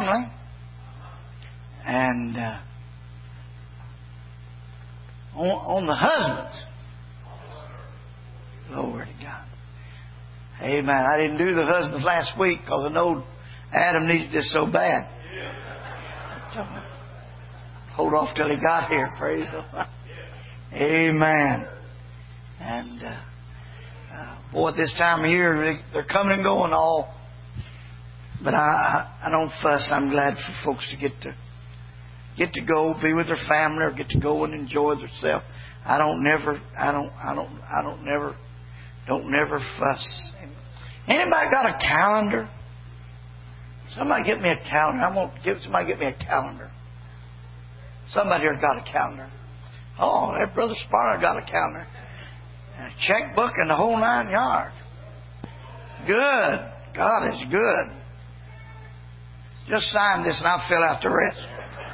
family. And on the husbands. Glory to God. Amen. I didn't do the husbands last week because I know Adam needed this so bad. Hold off till he got here. Praise the Lord. Amen. And boy, this time of year they're coming and going all. But I don't fuss. I'm glad for folks to get to go be with their family or get to go and enjoy themselves. I don't never fuss. Anybody got a calendar? Somebody get me a calendar. I'm going to give somebody get me a calendar. Somebody here got a calendar. Oh, that Brother Sparta got a calendar. And a checkbook and the whole 9 yards. Good. God is good. Just sign this and I'll fill out the rest.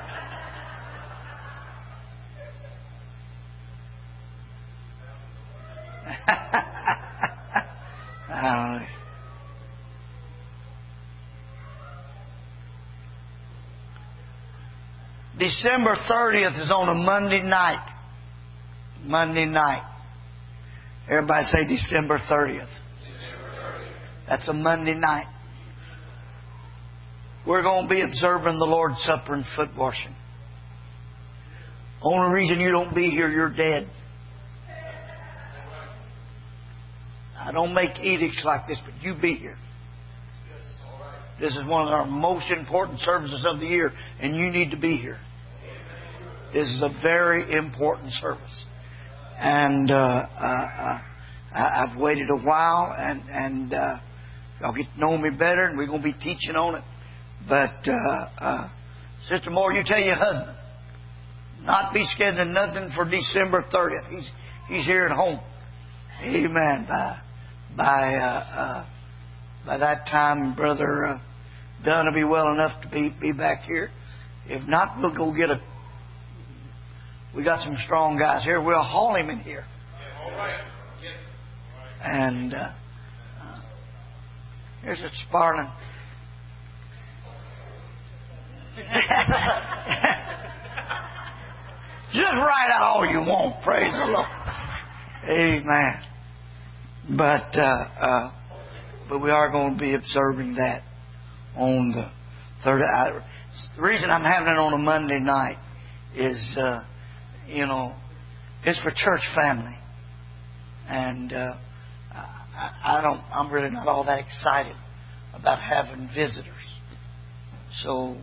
December 30th is on a Monday night. Monday night. Everybody say December 30th. That's a Monday night. We're going to be observing the Lord's Supper and foot washing. Only reason you don't be here, you're dead. I don't make edicts like this, but you be here. This is one of our most important services of the year, and you need to be here. This is a very important service. And I've waited a while, and y'all get to know me better, and we're going to be teaching on it. But Sister Moore, you tell your husband not be scheduling nothing for December 30th. He's here at home. Amen. By that time, Brother Dunn will be well enough to be back here. If not, we'll go get we got some strong guys here. We'll haul him in here. All right. And here's a Sparling. Just write out all you want. Praise the Lord. Amen. But we are going to be observing that on the 3rd. The reason I'm having it on a Monday night is, it's for church family, and I'm really not all that excited about having visitors. So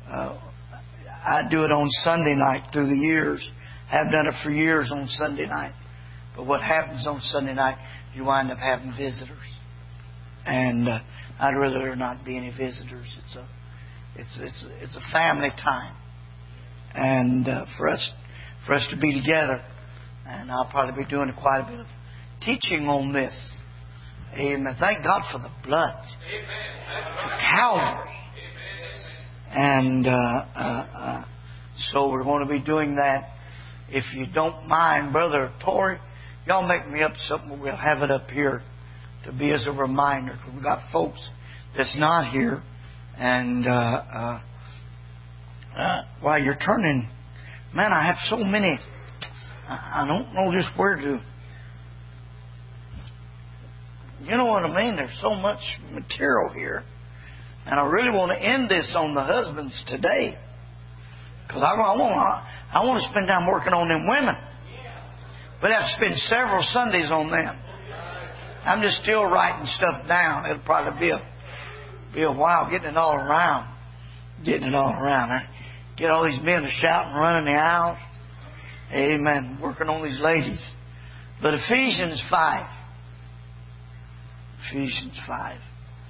I do it on Sunday night through the years. Have done it for years on Sunday night. But what happens on Sunday night, you wind up having visitors. And I'd rather there not be any visitors. It's a family time, and for us to be together. And I'll probably be doing quite a bit of teaching on this. Amen. Thank God for the blood. Amen. For Calvary. Amen. And so we're going to be doing that. If you don't mind, Brother Torrey, y'all make me up something. We'll have it up here to be as a reminder. Because we've got folks that's not here. And while you're turning, man, I have so many. I don't know just where to. You know what I mean? There's so much material here. And I really want to end this on the husbands today. Because I want to spend time working on them women. But I have to spend several Sundays on them. I'm just still writing stuff down. It'll probably be a while getting it all around. I get all these men to shout and run in the aisles. Amen. Working on these ladies. But Ephesians 5. Ephesians 5.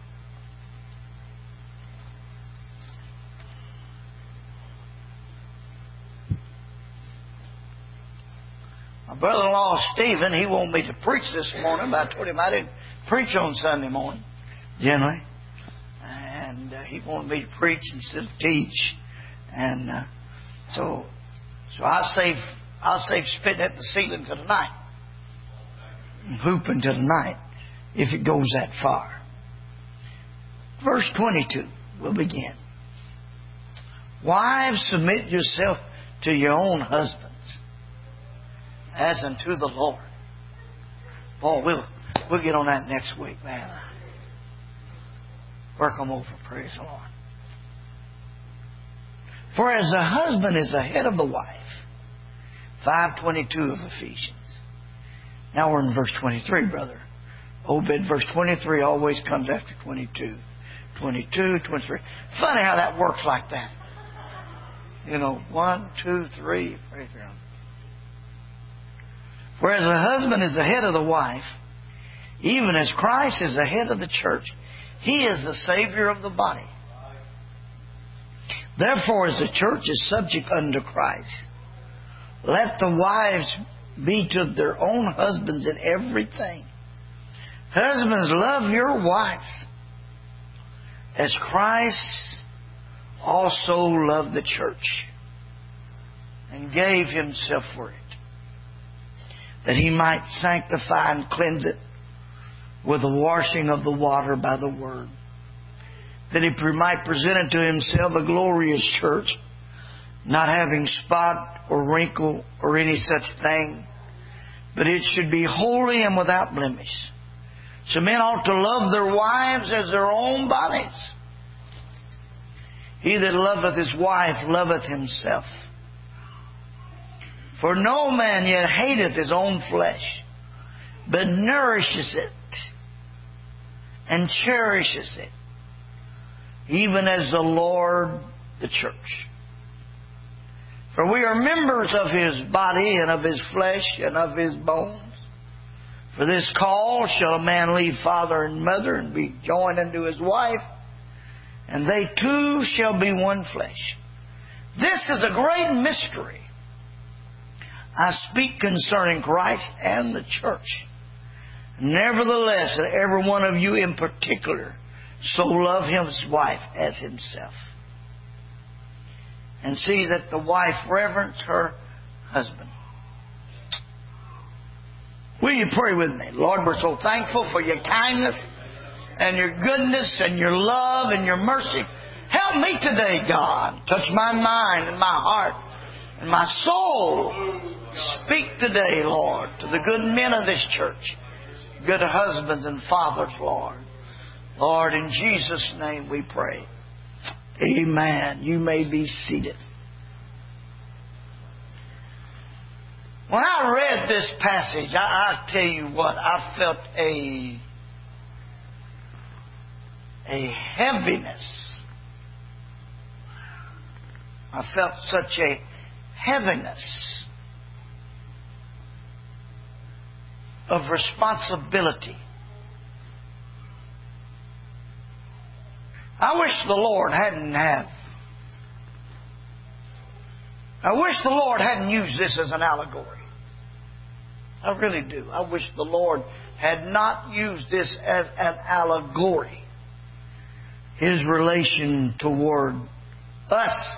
My brother-in-law, Stephen, he wanted me to preach this morning, but I told him I didn't preach on Sunday morning, generally. And he wanted me to preach instead of teach. And so I'll save spitting at the ceiling till tonight. And hooping till tonight, if it goes that far. Verse 22, we'll begin. Wives, submit yourself to your own husbands, as unto the Lord. Boy, we'll get on that next week, man. Work them over, praise the Lord. For as the husband is the head of the wife, 5:22 of Ephesians. Now we're in verse 23, brother. Obed, verse 23 always comes after 22. 22, 23. Funny how that works like that. 1, 2, 3. Whereas the husband is the head of the wife, even as Christ is the head of the church, He is the Savior of the body. Therefore, as the church is subject unto Christ, let the wives be to their own husbands in everything. Husbands, love your wives, as Christ also loved the church and gave Himself for it, that He might sanctify and cleanse it with the washing of the water by the word, that He might present it to Himself a glorious church, not having spot or wrinkle or any such thing, but it should be holy and without blemish. So men ought to love their wives as their own bodies. He that loveth his wife loveth himself. For no man yet hateth his own flesh, but nourishes it and cherishes it, even as the Lord the church. For we are members of His body and of His flesh and of His bones. For this cause shall a man leave father and mother and be joined unto his wife, and they two shall be one flesh. This is a great mystery. I speak concerning Christ and the church. Nevertheless, that every one of you in particular so love his wife as himself. And see that the wife reverence her husband. Will you pray with me? Lord, we're so thankful for your kindness and your goodness and your love and your mercy. Help me today, God. Touch my mind and my heart and my soul. Speak today, Lord, to the good men of this church, good husbands and fathers, Lord. Lord, in Jesus' name we pray. Amen. You may be seated. When I read this passage, I tell you what, I felt a heaviness. I felt such a heaviness of responsibility. I wish the Lord hadn't used this as an allegory. I really do. I wish the Lord had not used this as an allegory. His relation toward us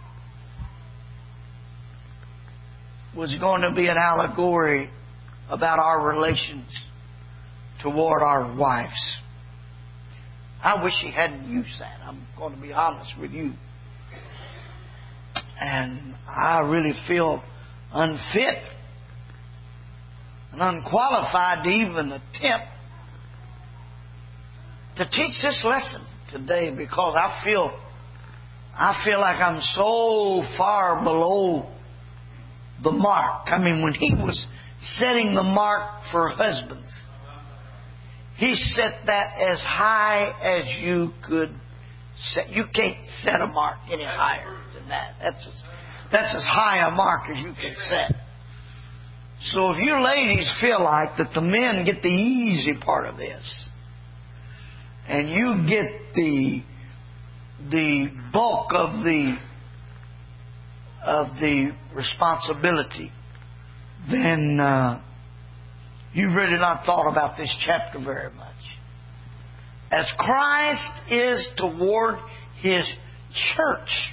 was going to be an allegory about our relations toward our wives. I wish He hadn't used that. I'm going to be honest with you. And I really feel unfit and unqualified to even attempt to teach this lesson today, because I feel like I'm so far below the mark. I mean, when He was setting the mark for husbands, He set that as high as you could set. You can't set a mark any higher than that. That's as high a mark as you can set. So if you ladies feel like that the men get the easy part of this, and you get the bulk of the responsibility, then you've really not thought about this chapter very much. As Christ is toward His church,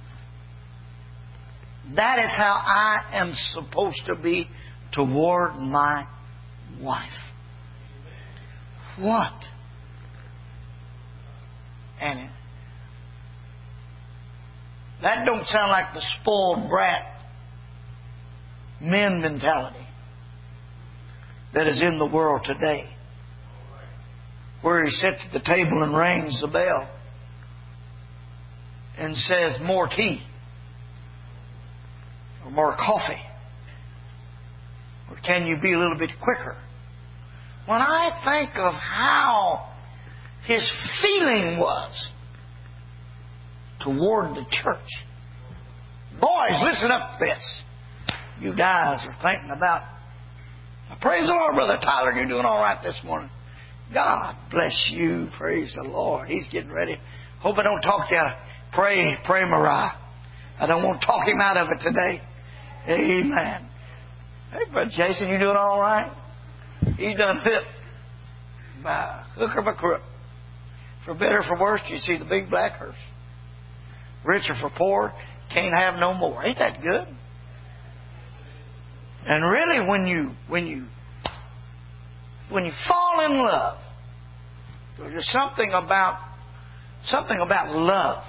that is how I am supposed to be toward my wife. What? And That don't sound like the spoiled brat men mentality that is in the world today, where he sits at the table and rings the bell and says, more tea or more coffee, or can you be a little bit quicker? When I think of how his feeling was toward the church. Boys, listen up to this. You guys are thinking about, praise the Lord, Brother Tyler, you're doing all right this morning. God bless you. Praise the Lord. He's getting ready. Hope I don't talk you out. Pray, Mariah. I don't want to talk him out of it today. Amen. Hey, Brother Jason, you doing all right? He's done hit by hook or by crook. For better or for worse, you see the big black hearse. Rich or for poor, can't have no more. Ain't that good? And really, when you fall in love, there's just something about love.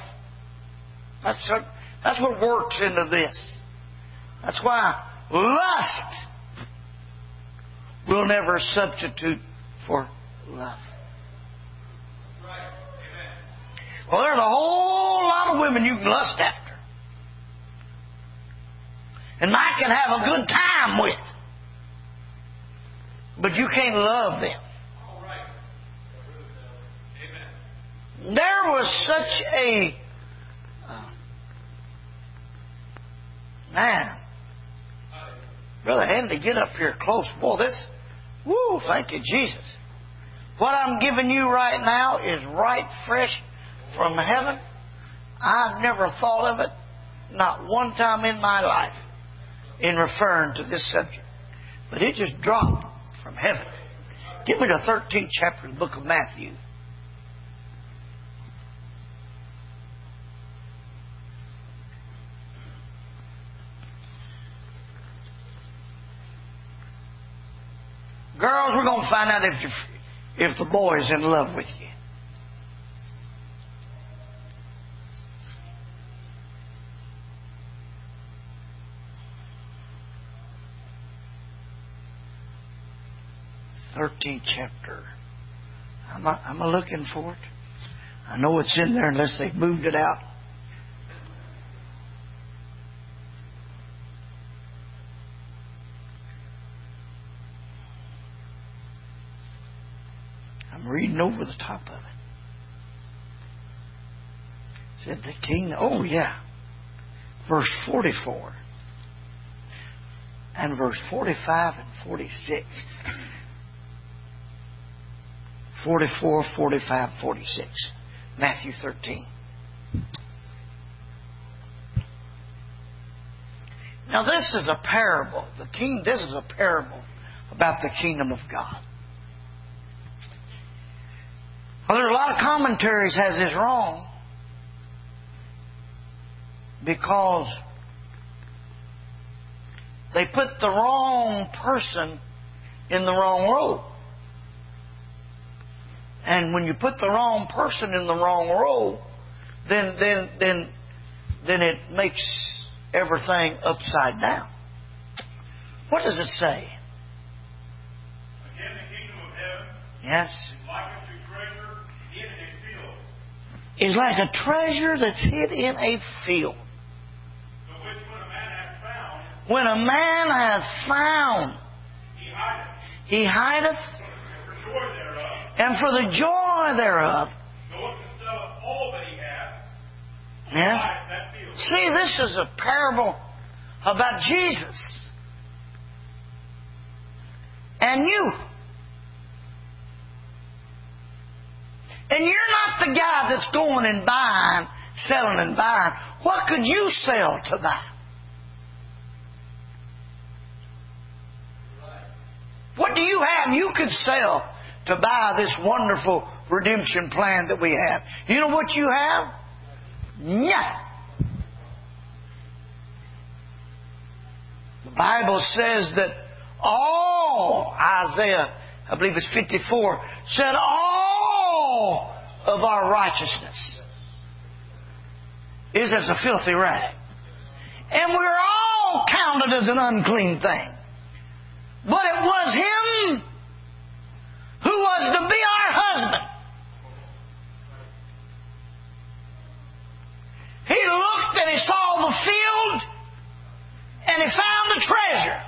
That's what works into this. That's why lust will never substitute for love. Well, there's a whole lot of women you can lust after. And Mike can have a good time with. But you can't love them. All right. Amen. There was such a... man. Brother Andy, get up here close. Boy, this... woo, thank you, Jesus. What I'm giving you right now is right fresh from heaven. I've never thought of it, not one time in my life, in referring to this subject. But it just dropped from heaven. Give me the 13th chapter of the book of Matthew. Girls, we're going to find out if the boy's in love with you. Thirteenth chapter. I'm looking for it. I know it's in there unless they've moved it out. I'm reading over the top of it. Said the king. Oh yeah, verse 44 and verse 45 and 46. 44, 45, 46. Matthew 13. Now this is a parable. This is a parable about the kingdom of God. Well, there's a lot of commentaries has this wrong because they put the wrong person in the wrong role. And when you put the wrong person in the wrong role, then it makes everything upside down. What does it say? Again, the kingdom of heaven Yes. is like unto treasure hid in a field. Is like a treasure that's hid in a field. The which When a man hath found, he hideth. And for the joy thereof, goeth and selleth all that he hath. yeah. That field. See, this is a parable about Jesus and you. And you're not the guy that's going and buying, selling and buying. What could you sell to that? What do you have you could sell to buy this wonderful redemption plan that we have? You know what you have? Nothing. The Bible says that all, Isaiah, I believe it's 54, said all of our righteousness is as a filthy rag. And we're all counted as an unclean thing. But it was Him who was to be our husband. He looked and He saw the field and He found the treasure.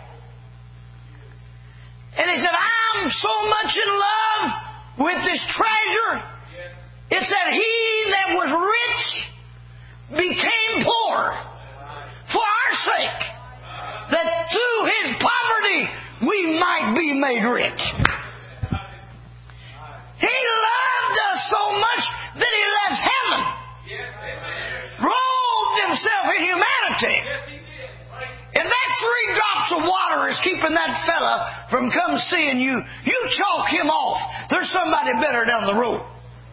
And He said, I'm so much in love with this treasure. It said, He that was rich became poor for our sake, that through His poverty we might be made rich. He loved us so much that He left heaven, robed Himself in humanity. If that 3 drops of water is keeping that fella from come seeing you, you chalk him off. There's somebody better down the road.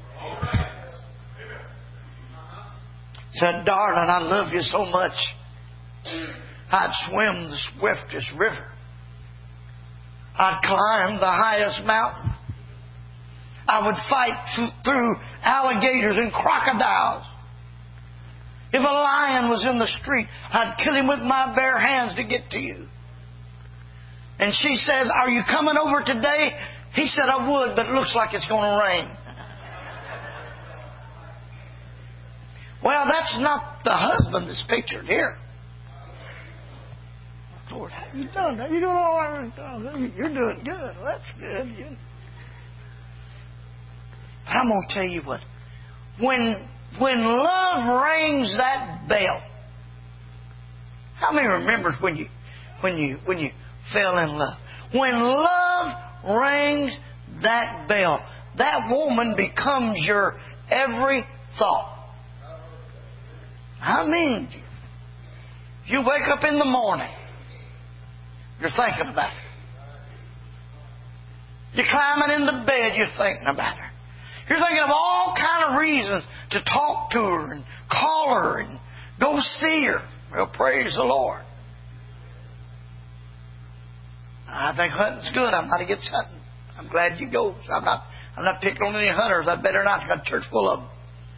Said, darling, I love you so much. I'd swim the swiftest river. I'd climb the highest mountain. I would fight through alligators and crocodiles. If a lion was in the street, I'd kill him with my bare hands to get to you. And she says, are you coming over today? He said, I would, but it looks like it's going to rain. Well, that's not the husband that's pictured here. Lord, how you doing? How you doing all right? You're doing good. Well, that's good. But I'm going to tell you what. When love rings that bell, how many remembers when you fell in love? When love rings that bell, that woman becomes your every thought. I mean, you wake up in the morning, you're thinking about her. You're climbing into bed, you're thinking about her. You're thinking of all kind of reasons to talk to her and call her and go see her. Well, praise the Lord. I think hunting's good. I'm not against hunting. I'm glad you go. I'm not picking on any hunters. I better not. I've got a church full of them.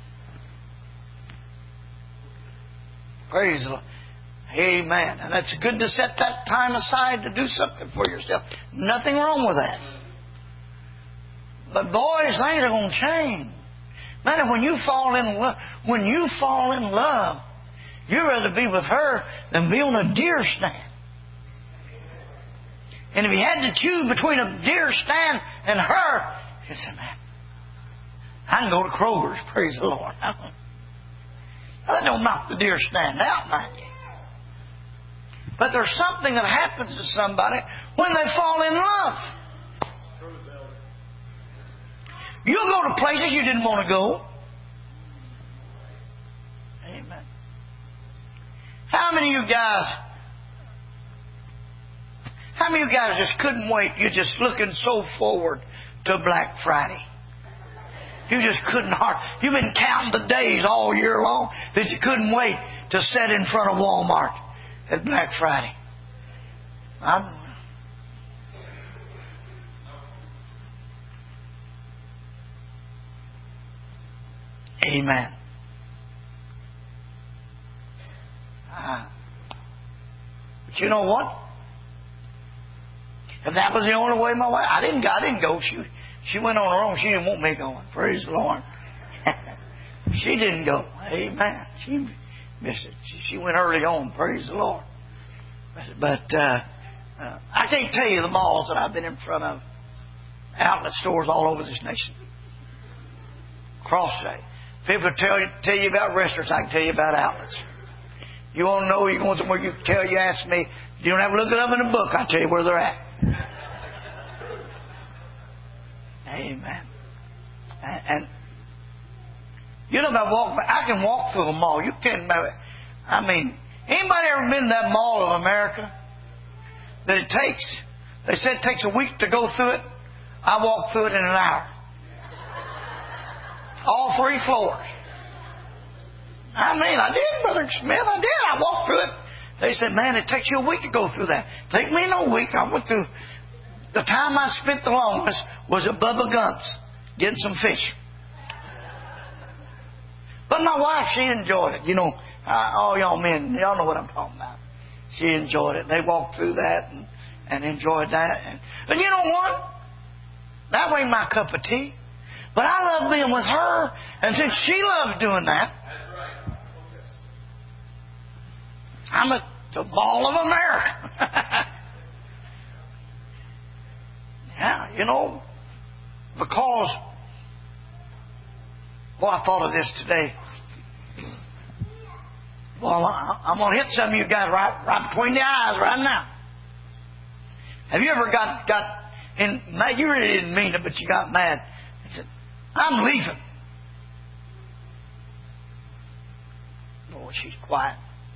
Praise the Lord. Amen. And it's good to set that time aside to do something for yourself. Nothing wrong with that. But boys, things are going to change. Man, when you fall in love, you'd rather be with her than be on a deer stand. And if you had to choose between a deer stand and her, you say, man, I can go to Kroger's, praise the Lord. That don't knock the deer stand out, mind you. But there's something that happens to somebody when they fall in love. You'll go to places you didn't want to go. Amen. How many of you guys just couldn't wait? You're just looking so forward to Black Friday. You just couldn't you've been counting the days all year long that you couldn't wait to sit in front of Walmart at Black Friday. Amen. But you know what? If that was the only way my wife, I didn't go. She went on her own. She didn't want me going. Praise the Lord. She didn't go. Amen. She missed it. She went early on. Praise the Lord. But I can't tell you the malls that I've been in front of. Outlet stores all over this nation. Cross-site. People tell you about restaurants. I can tell you about outlets. You want to know, you're going somewhere, you ask me. You don't have to look it up in a book. I'll tell you where they're at. Amen. And you know, I can walk through the mall. You can't imagine. I mean, anybody ever been to that Mall of America? They said it takes a week to go through it. I walked through it in an hour. All 3 floors. I mean, I did, Brother Smith. I did. I walked through it. They said, man, it takes you a week to go through that. Take me no week. I went through. The time I spent the longest was at Bubba Gump's getting some fish. But my wife, she enjoyed it. You know, all y'all men, y'all know what I'm talking about. She enjoyed it. They walked through that and enjoyed that. But you know what? That ain't my cup of tea. But I love being with her. And since she loves doing that, I'm at the Mall of America. Yeah, you know, because, boy, I thought of this today. Well, I'm going to hit some of you guys right between the eyes right now. Have you ever got in, you really didn't mean it, but you got mad and said, I'm leaving. Boy, she's quiet.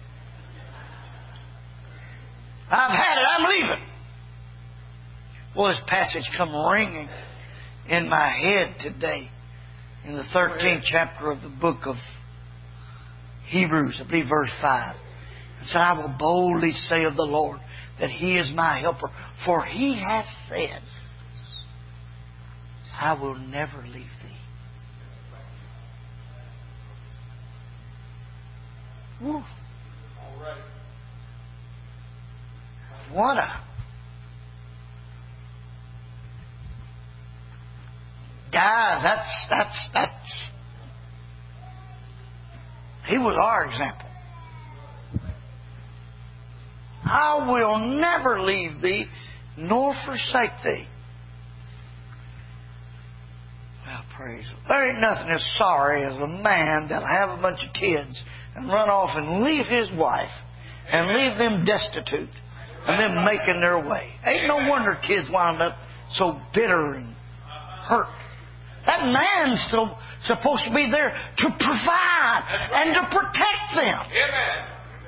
I've had it, I'm leaving. Well, this passage come ringing in my head today in the 13th chapter of the book of Hebrews, I believe verse 5. It said, I will boldly say of the Lord that He is my helper, for He has said, I will never leave thee. Woo. What a guys, that's he was our example. I will never leave thee nor forsake thee. Well, praise the Lord. There ain't nothing as sorry as a man that'll have a bunch of kids and run off and leave his wife and leave them destitute and them making their way. Ain't no wonder kids wind up so bitter and hurt. That man's still supposed to be there to provide and to protect them. Amen.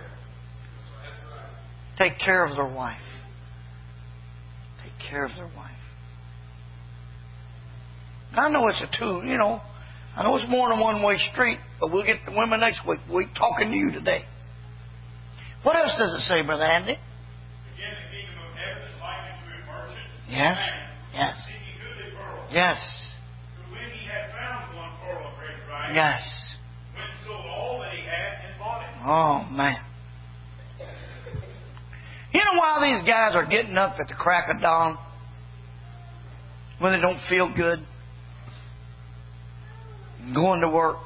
Take care of their wife. Take care of their wife. I know it's a two, you know. I know it's more than one-way street, but we'll get the women next week. We're talking to you today. What else does it say, Brother Andy? Again, the kingdom of heaven is likened to a merchant. Yes. Yes. Seeking goodly pearls. Yes. Who, when he had found one pearl of great price, Yes. went and sold all that he had and bought it. Oh, man. You know why these guys are getting up at the crack of dawn when they don't feel good? Going to work.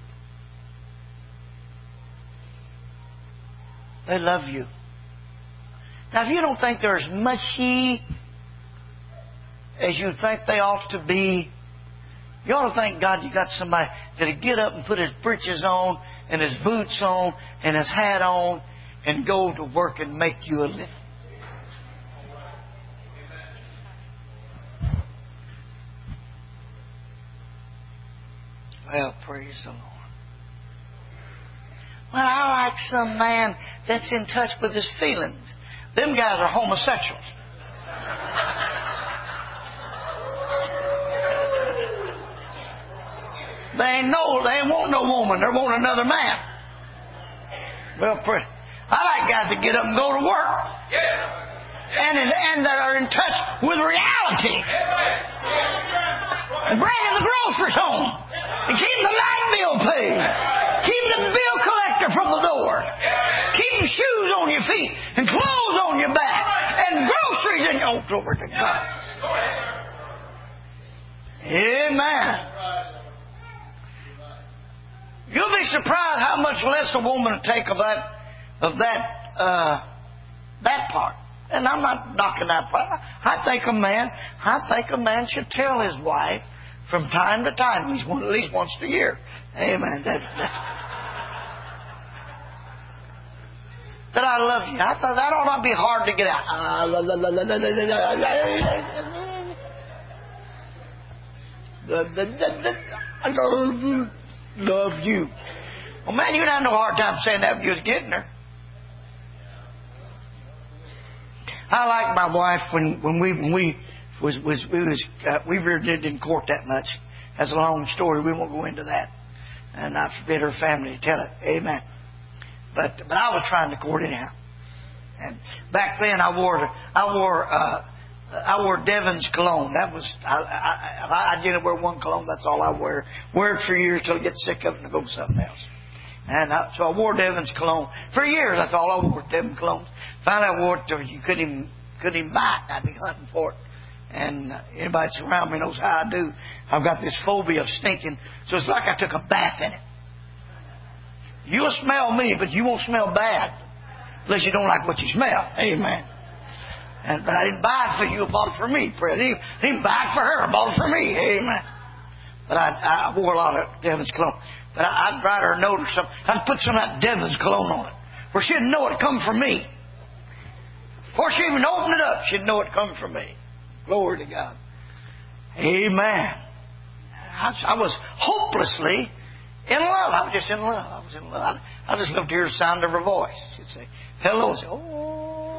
They love you. Now, if you don't think they're as mushy as you think they ought to be, you ought to thank God you got somebody that'll get up and put his breeches on and his boots on and his hat on and go to work and make you a living. Well, praise the Lord. Well, I like some man that's in touch with his feelings. Them guys are homosexuals. They ain't want no woman. They want another man. Well, I like guys that get up and go to work. And that are in touch with reality. And bringing the groceries home. And keeping the light bill paid. Keeping the bill collector from the door. Keeping shoes on your feet. And clothes on your back. And groceries in your... Oh, glory to God. Amen. You'll be surprised how much less a woman will take of that part. And I'm not knocking that part. I think a man should tell his wife from time to time, at least once a year. Amen. That I love you. I thought that ought not be hard to get out. I love you. Well, man, you don't have no hard time saying that when you was getting her. I like my wife when we really didn't court that much. That's a long story. We won't go into that, and I forbid her family to tell it. Amen. But I was trying to court anyhow. And back then I wore I wore Devon's cologne. That was I didn't wear one cologne. That's all I wear. Wear it for years till I get sick of it and go to something else. And so I wore Devon's cologne for years. That's all I wore, Devon cologne. Finally, I wore it till you couldn't even buy it. I'd be hunting for it. And anybody that's around me knows how I do. I've got this phobia of stinking, so it's like I took a bath in it. You'll smell me, but you won't smell bad unless you don't like what you smell. Amen. But I didn't buy it for you. I bought it for me. I didn't buy it for her. I bought it for me. Amen. But I wore a lot of Devon's cologne. But I'd write her a note or something. I'd put some of that Devon's cologne on it, where she'd know it come from me. Before she even opened it up, she'd know it come from me. Glory to God. Amen. I was hopelessly in love. I was just in love. I was in love. I just loved to hear the sound of her voice. She'd say, hello. I'd say, oh.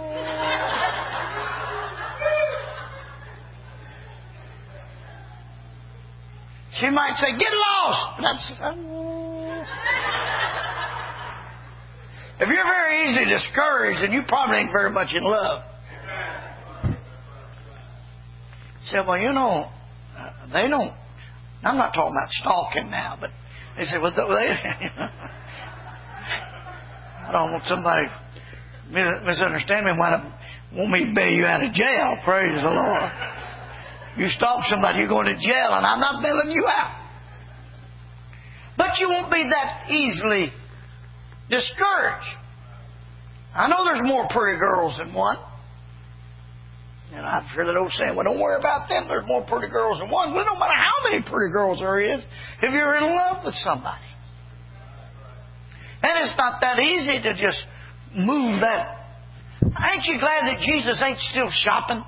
She might say, get lost. And I'd say, oh. If you're very easily discouraged, then you probably ain't very much in love. Said, well, you know, they don't. I'm not talking about stalking now, but they said, well, I don't want somebody misunderstand me. Want me to bail you out of jail? Praise the Lord. You stalk somebody, you're going to jail, and I'm not bailing you out. But you won't be that easily discouraged. I know there's more pretty girls than one. And I've heard that old saying, well, don't worry about them. There's more pretty girls than one. Well, it don't matter how many pretty girls there is if you're in love with somebody. And it's not that easy to just move that. Ain't you glad that Jesus ain't still shopping?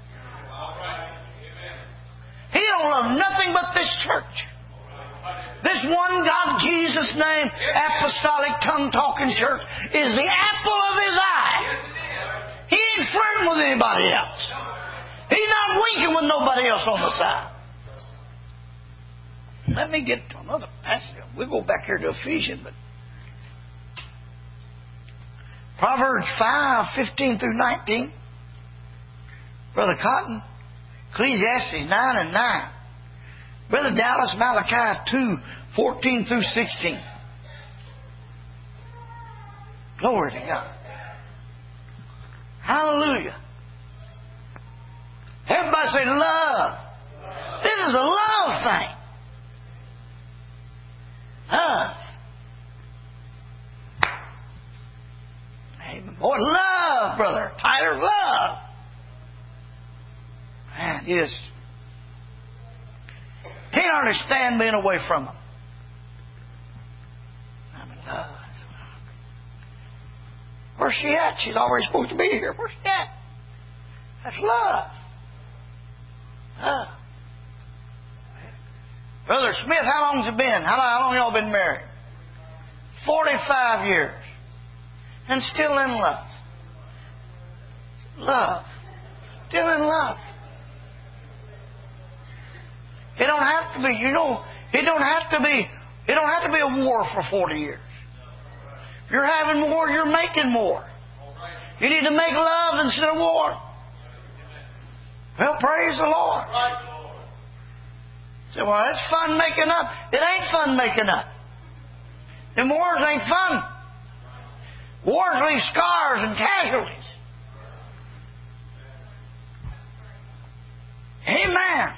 He don't love nothing but this church. This one God, Jesus' name, apostolic, tongue-talking church is the apple of His eye. He ain't flirting with anybody else. He's not winking with nobody else on the side. Let me get to another passage. We'll go back here to Ephesians, but Proverbs 5:15 through 19. Brother Cotton, Ecclesiastes 9 and 9. Brother Dallas, Malachi 2:14 through 16. Glory to God. Hallelujah. Everybody say love. This is a love thing. Love. Amen. Boy, love, brother. Tyler, love. Man, you just can't understand being away from them. I'm in love. Where's she at? She's already supposed to be here. Where's she at? That's love. Love. Brother Smith, how long's it been? How long y'all been married? 45 years. And still in love. Love. Still in love. It don't have to be, you know, it don't have to be a war for 40 years. If you're having more, you're making more. You need to make love instead of war. Well, praise the Lord. Say, well, it's fun making up. It ain't fun making up. And wars ain't fun. Wars leave scars and casualties. Amen.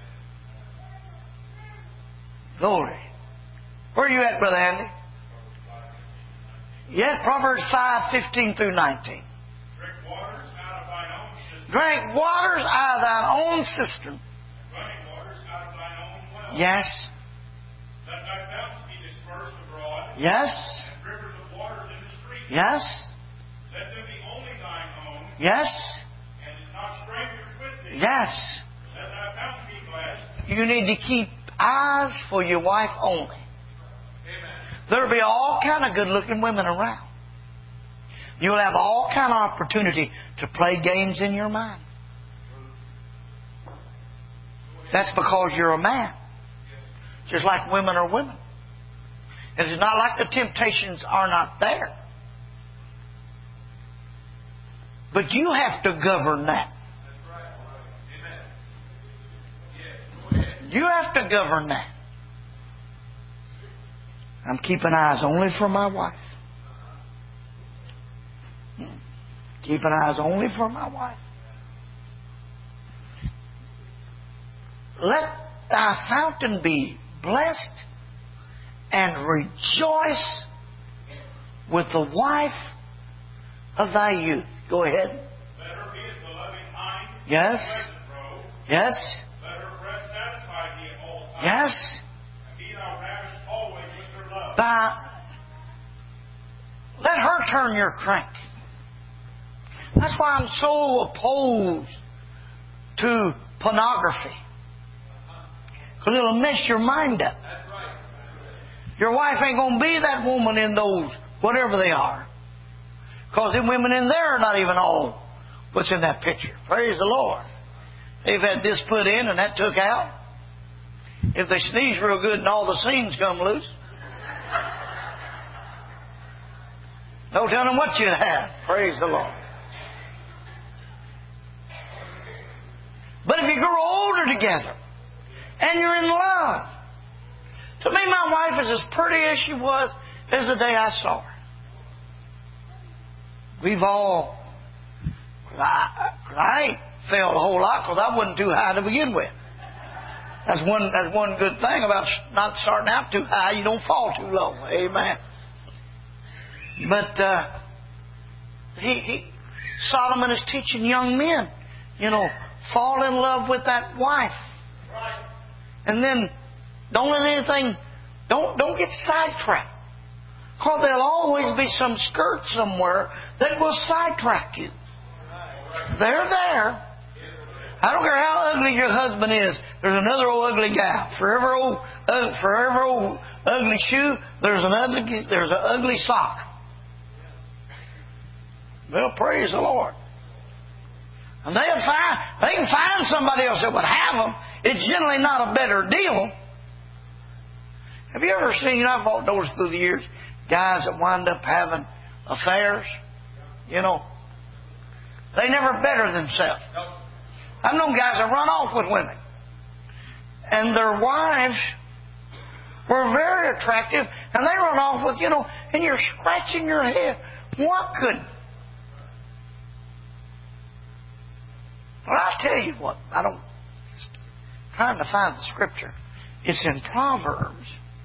Glory. Where are you at, Brother Andy? Yeah, Proverbs 5:15 through 19. Drink waters out of thine own cistern. Drink waters out of thine own cistern. Running waters out of thine own well. Yes. Let thy fountains be dispersed abroad. Yes. And rivers of waters in the streets. Yes. Let them be only thine own. Yes. And not strangers with thee. Yes. Let thy fountain be blessed. You need to keep eyes for your wife only. Amen. There'll be all kind of good-looking women around. You'll have all kind of opportunity to play games in your mind. That's because you're a man. Just like women are women. It's not like the temptations are not there. But you have to govern that. You have to govern that. I'm keeping eyes only for my wife. Keeping eyes only for my wife. Let thy fountain be blessed and rejoice with the wife of thy youth. Go ahead. Let her be as the loving hind, Yes. pleasant roe. Yes. Let her breast satisfy thee at all times. Yes. And be thou ravished always with her love. Let her turn your crank. That's why I'm so opposed to pornography. Because it'll mess your mind up. That's right. Your wife ain't going to be that woman in those, whatever they are. Because the women in there are not even all what's in that picture. Praise the Lord. They've had this put in and that took out. If they sneeze real good and all the seams come loose, no telling what you'd have. Praise the Lord. But if you grow older together and you're in love, to me my wife is as pretty as she was as the day I saw her. We've all, I ain't failed a whole lot because I wasn't too high to begin with. That's one good thing about not starting out too high. You don't fall too low. Amen. But Solomon is teaching young men, fall in love with that wife. Right. And then don't let anything, don't get sidetracked. Because there'll always be some skirt somewhere that will sidetrack you. They're there. I don't care how ugly your husband is. There's another old ugly guy. For every old ugly shoe, there's an ugly sock. Well, praise the Lord. And they can find somebody else that would have them. It's generally not a better deal. Have you ever seen? I've noticed through the years, guys that wind up having affairs. They never better themselves. I've known guys that run off with women. And their wives were very attractive. And they run off with, and you're scratching your head. What could... Well, I'll tell you what. Trying to find the scripture. It's in Proverbs.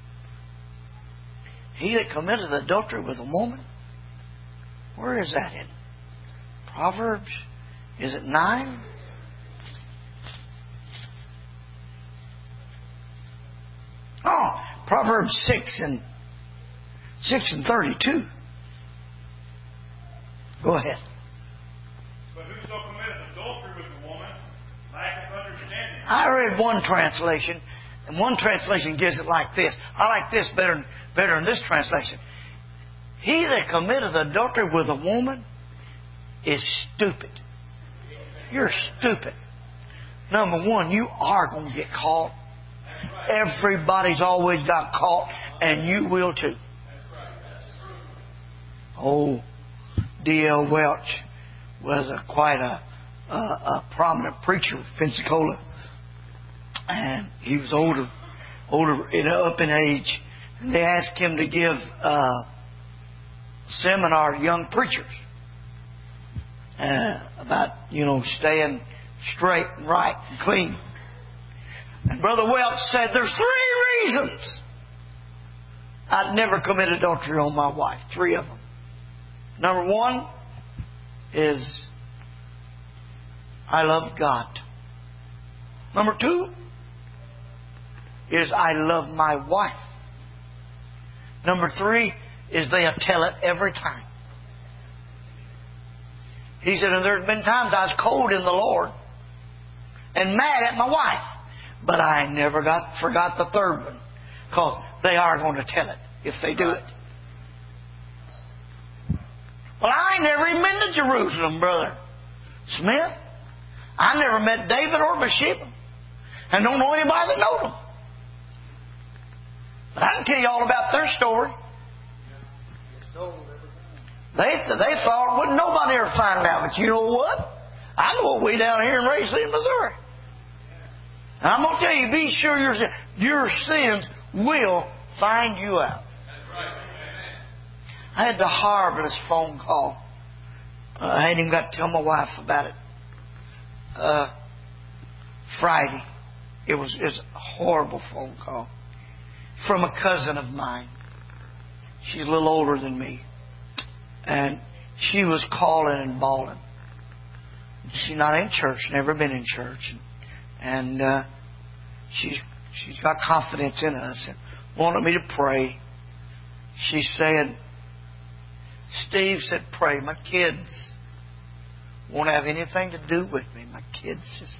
He that committeth adultery with a woman. Where is that in? Proverbs. Is it 9? Oh, Proverbs 6 and 32. Go ahead. But whoso committeth adultery with a woman lacketh understanding. I read one translation, and one translation gives it like this. I like this better than this translation. He that committeth adultery with a woman is stupid. You're stupid. Number one, you are going to get caught. Everybody's always got caught, and you will too. Oh, D.L. Welch was quite a prominent preacher of Pensacola, and he was older, up in age. And they asked him to give a seminar to young preachers about staying straight and right and clean. And Brother Welch said, there's 3 reasons I'd never commit adultery on my wife. 3 of them. Number 1 is I love God. Number 2 is I love my wife. Number 3 is they'll tell it every time. He said, and there's been times I was cold in the Lord and mad at my wife. But I never forgot the 3rd one. Because they are going to tell it if they do it. Well, I ain't never even been to Jerusalem, Brother Smith. I never met David or Bathsheba. And don't know anybody that knows them. But I can tell you all about their story. They thought wouldn't nobody ever find out. But you know what? I know a way down here in Racine, Missouri. And I'm going to tell you, be sure your sins will find you out. I had the horriblest phone call. I hadn't even got to tell my wife about it. Friday. It was a horrible phone call from a cousin of mine. She's a little older than me. And she was calling and bawling. She's not in church, never been in church. And she's got confidence in us and wanted me to pray. She said, Steve said, pray. My kids won't have anything to do with me. My kids just...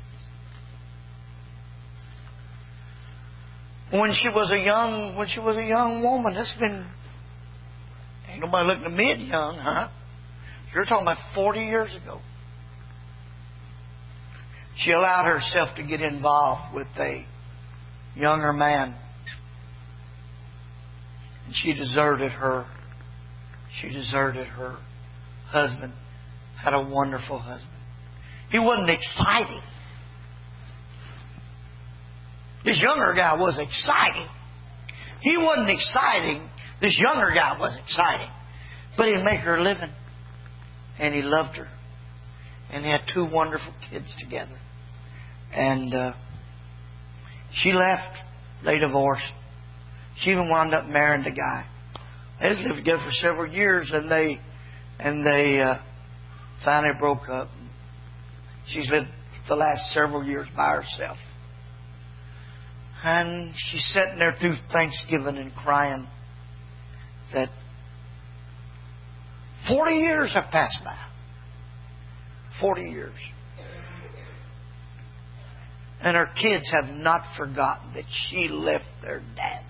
When she was a young woman, that's been... Ain't nobody looking at me at young, huh? You're talking about 40 years ago. She allowed herself to get involved with a younger man. And she deserted her. She deserted her husband. Had a wonderful husband. He wasn't exciting. This younger guy was exciting. He wasn't exciting. This younger guy was exciting. But he'd make her a living. And he loved her. And they had 2 wonderful kids together. And she left. They divorced. She even wound up marrying the guy. They lived together for several years, and they finally broke up. She's lived the last several years by herself. And she's sitting there through Thanksgiving and crying that 40 years have passed by. 40 years. And her kids have not forgotten that she left their dad.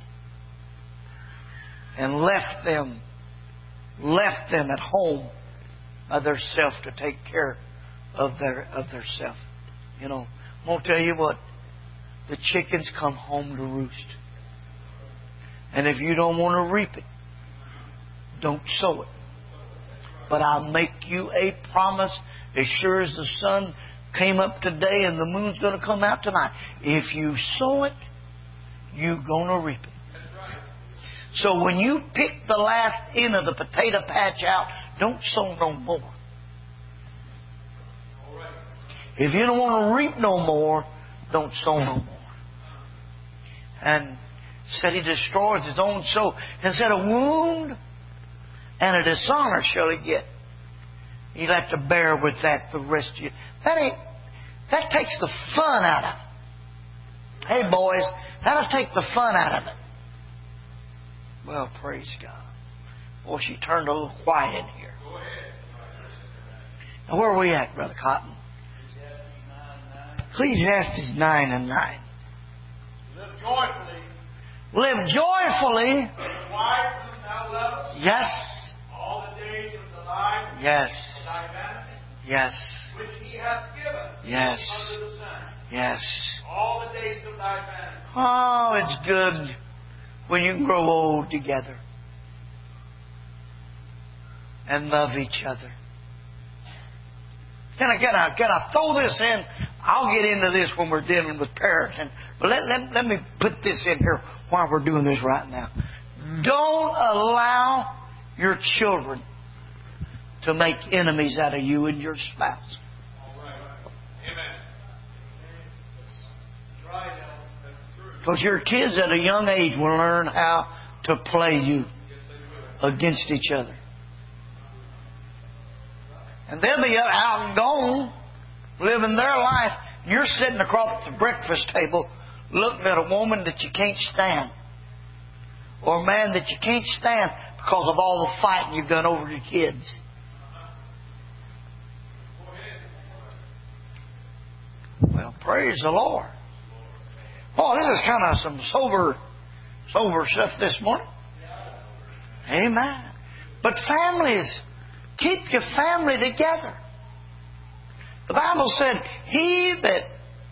And left them at home by themselves to take care of their self. You know, I'm going to tell you what. The chickens come home to roost. And if you don't want to reap it, don't sow it. But I'll make you a promise, as sure as the sun came up today and the moon's going to come out tonight. If you sow it, you're going to reap it. So when you pick the last end of the potato patch out, don't sow no more. If you don't want to reap no more, don't sow no more. And said he destroys his own soul. And said a wound and a dishonor shall he get. You'll have to bear with that the rest of you. That takes the fun out of it. Hey boys, that'll take the fun out of it. Well, praise God. Boy, she turned a little quiet in here. Now where are we at, Brother Cotton? Ecclesiastes 9 and 9. Live joyfully. Live joyfully. With the wife whom thou lovest. Yes. All the days of the life. Yes. Of thy vanity. Yes. Which he hath given. Yes. Under the sun. Yes. All the days of thy vanity. Oh, it's good when you can grow old together and love each other. Can I throw this in? I'll get into this when we're dealing with parenting. But let me put this in here while we're doing this right now. Don't allow your children to make enemies out of you and your spouse. All right. Amen. That's right, that's true. Because your kids at a young age will learn how to play you against each other. And they'll be out and gone, living their life. You're sitting across the breakfast table looking at a woman that you can't stand. Or a man that you can't stand because of all the fighting you've done over your kids. Well, praise the Lord. Oh, this is kind of some sober stuff this morning. Amen. But families, keep your family together. The Bible said, he that...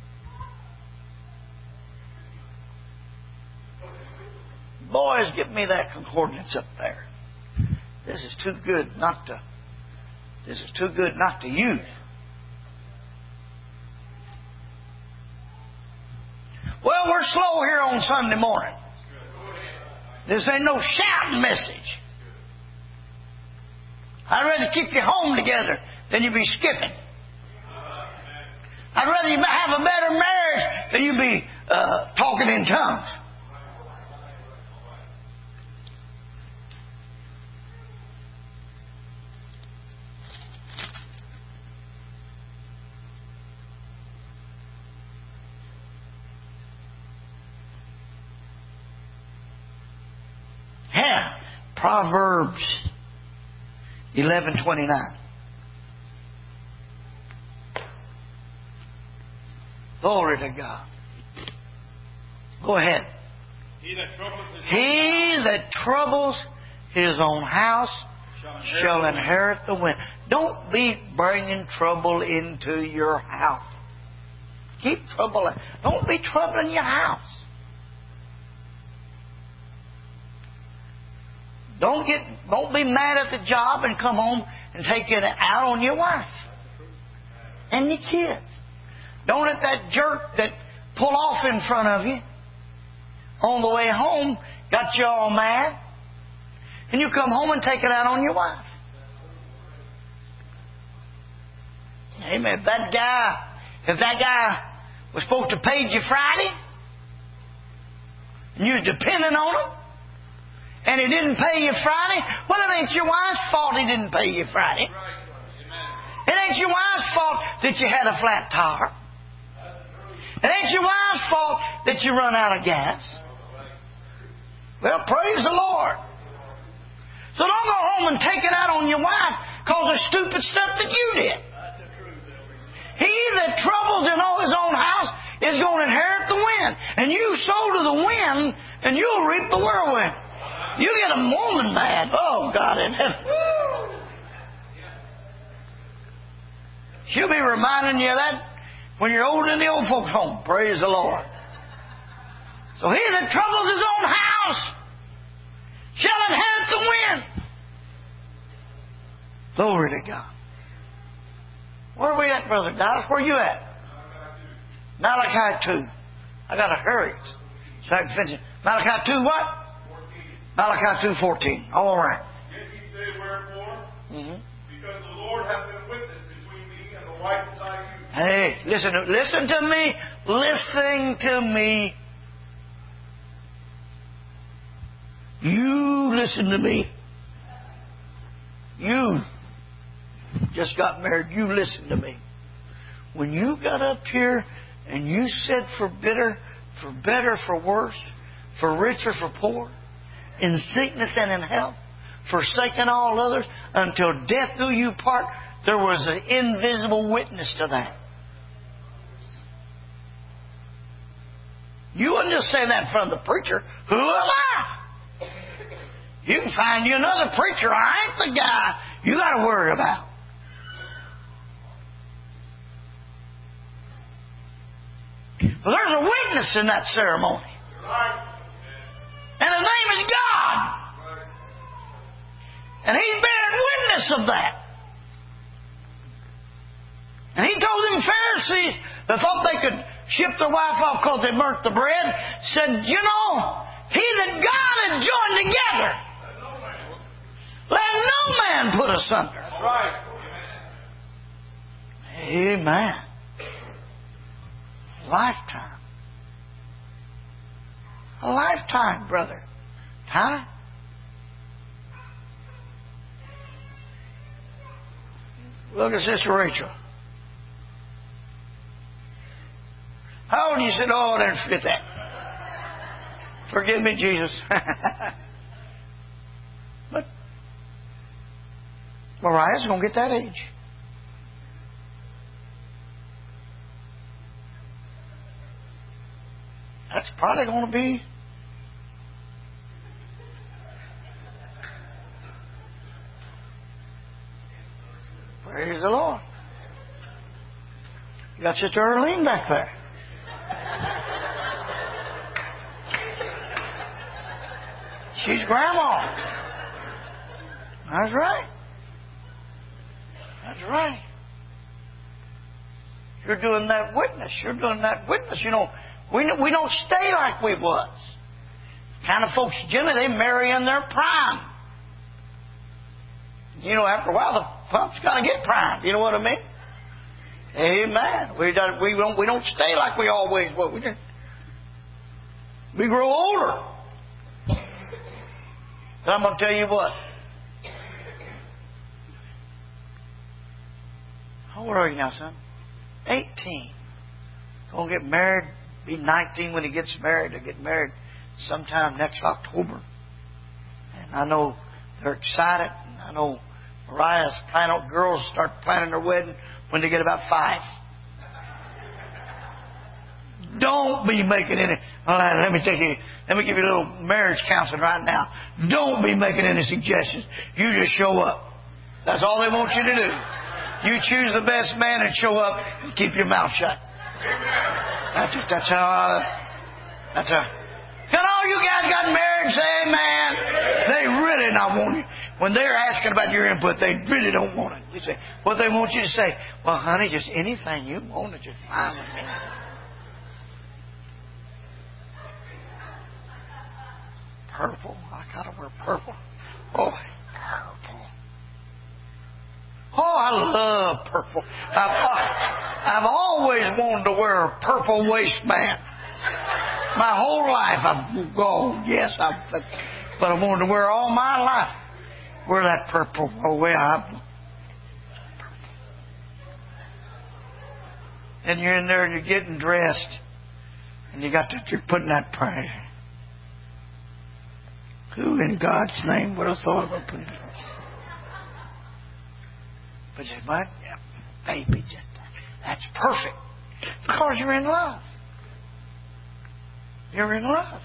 Boys, give me that concordance up there. This is too good not to use. slow here on Sunday morning. This ain't no shouting message. I'd rather keep you home together than you be skipping. I'd rather you have a better marriage than you be talking in tongues. Yeah, Proverbs 11:29. Glory to God. Go ahead. He that troubles his own house shall inherit the wind. Don't be bringing trouble into your house. Keep trouble. Don't be troubling your house. Don't be mad at the job and come home and take it out on your wife and your kids. Don't let that jerk that pull off in front of you on the way home got you all mad, and you come home and take it out on your wife. Amen. If that guy was supposed to pay you Friday, and you're depending on him, and he didn't pay you Friday, well, it ain't your wife's fault he didn't pay you Friday. It ain't your wife's fault that you had a flat tire. It ain't your wife's fault that you run out of gas. Well, praise the Lord. So don't go home and take it out on your wife because of stupid stuff that you did. He that troubles in all his own house is going to inherit the wind. And you sow to the wind, and you'll reap the whirlwind. You get a woman mad. Oh, God in heaven. She'll be reminding you of that when you're old in the old folks' home. Praise the Lord. So he that troubles his own house shall inherit the wind. Glory to God. Where are we at, Brother Dallas? Where are you at? Malachi 2. I got to hurry so I can finish it. Malachi 2 what? 14. Malachi 2:14. All right. Yet ye say, wherefore? Because the Lord hath been witness between me and the wife of thy youth. Hey, listen to me. Listen to me. You listen to me. You just got married. You listen to me. When you got up here and you said for better, for worse, for rich or for poor, in sickness and in health, forsaking all others, until death do you part, there was an invisible witness to that. You wouldn't just say that in front of the preacher. Who am I? You can find you another preacher. I ain't the guy you got to worry about. But there's a witness in that ceremony. And his name is God. And he's bearing witness of that. And he told them Pharisees that thought they could ship their wife off because they burnt the bread, said, you know, he that God had joined together, let no man put asunder. That's right. Amen. Lifetime. A lifetime, brother. Huh? Look at Sister Rachel. How old? You said, oh, I didn't forget that. Forgive me, Jesus. But Mariah's going to get that age. That's probably going to be praise the Lord. You got Sister Earlene back there. She's grandma. That's right. That's right. You're doing that witness. You're doing that witness. You know, We don't stay like we was. Kind of folks, Jimmy, they marry in their prime. You know, after a while, the pump's got to get primed. You know what I mean? Amen. We don't stay like we always were. We grow older. But I'm going to tell you what. How old are you now, son? 18. Going to get married. Be 19 when he gets married. He'll get married sometime next October. And I know they're excited. And I know Mariah's planning. Girls start planning their wedding when they get about 5. Don't be making any. Let me give you a little marriage counseling right now. Don't be making any suggestions. You just show up. That's all they want you to do. You choose the best man and show up and keep your mouth shut. That's how. Can all you guys got married? Say amen. They really not want you. When they're asking about your input, they really don't want it. You say what they want you to say. Well, honey, just anything you want is just fine with me. Purple. I gotta wear purple. Oh, purple. Oh, I love purple. I've always wanted to wear a purple waistband. My whole life, but I wanted to wear all my life. Wear that purple. And you're in there and you're getting dressed, and you're putting that prayer. Who in God's name would have thought about putting it? But you say, what? Yeah, baby, that's perfect. Because you're in love. You're in love.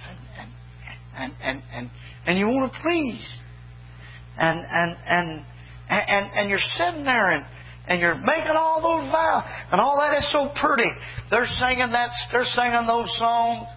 And you want to please. And you're sitting there and you're making all those vows. And all that is so pretty. They're singing those songs.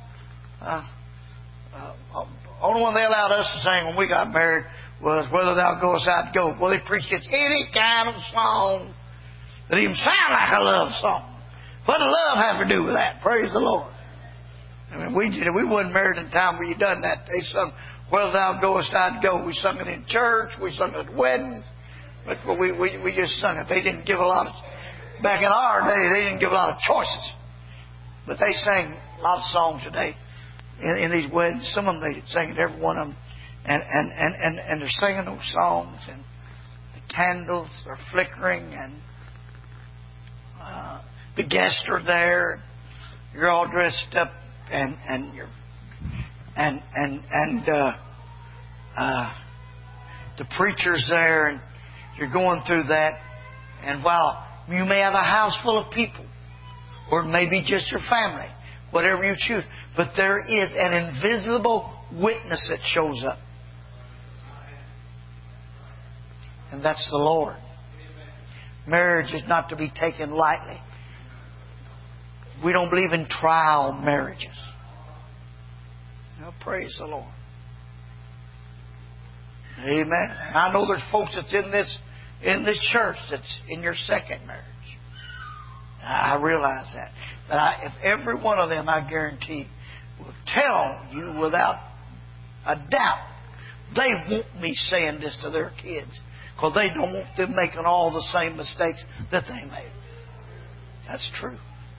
Only one they allowed us to sing when we got married was Whether Thou Goest Out, Go. Well, they preached just any kind of song that even sound like a love song. What does love have to do with that? Praise the Lord. I mean, we wasn't married in the time where you done that. They sung Whether Thou Goest Out, Go. We sung it in church. We sung it at weddings. But we just sung it. They didn't give a lot of... Back in our day, they didn't give a lot of choices. But they sang a lot of songs today. In these weddings, some of them they sing it, every one of them, and they're singing those songs, and the candles are flickering, and the guests are there. You're all dressed up, and the preacher's there, and you're going through that. And while you may have a house full of people, or it may be just your family, whatever you choose. But there is an invisible witness that shows up. And that's the Lord. Marriage is not to be taken lightly. We don't believe in trial marriages. Now, praise the Lord. Amen. I know there's folks that's in this church that's in your second marriage. I realize that. But if every one of them, I guarantee, will tell you without a doubt, they want me saying this to their kids. Because they don't want them making all the same mistakes that they made. That's true.